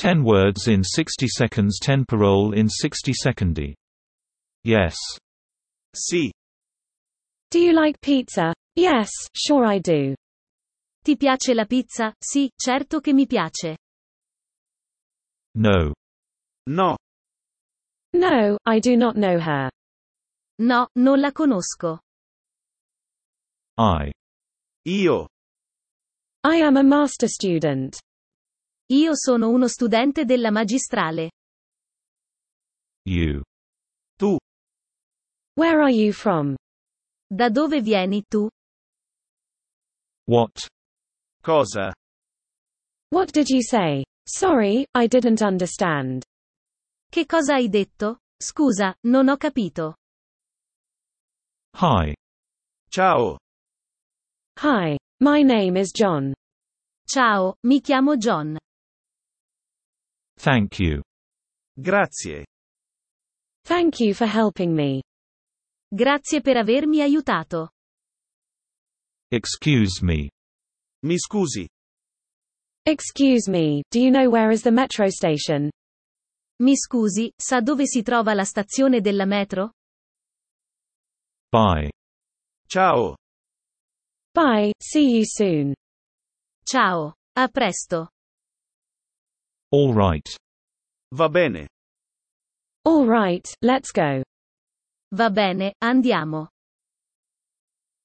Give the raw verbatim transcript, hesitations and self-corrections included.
ten words in sixty seconds. ten parole in sixty secondi. Yes. Sì. Do you like pizza? Yes, sure I do. Ti piace la pizza? Sì, certo che mi piace. No. No. No, I do not know her. No, non la conosco. I. Io. I am a master student. Io sono uno studente della magistrale. You. Tu. Where are you from? Da dove vieni tu? What? Cosa? What did you say? Sorry, I didn't understand. Che cosa hai detto? Scusa, non ho capito. Hi. Ciao. Hi, my name is John. Ciao, mi chiamo John. Thank you. Grazie. Thank you for helping me. Grazie per avermi aiutato. Excuse me. Mi scusi. Excuse me, do you know where is the metro station? Mi scusi, sa dove si trova la stazione della metro? Bye. Ciao. Bye, see you soon. Ciao, a presto. All right. Va bene. All right, let's go. Va bene, andiamo.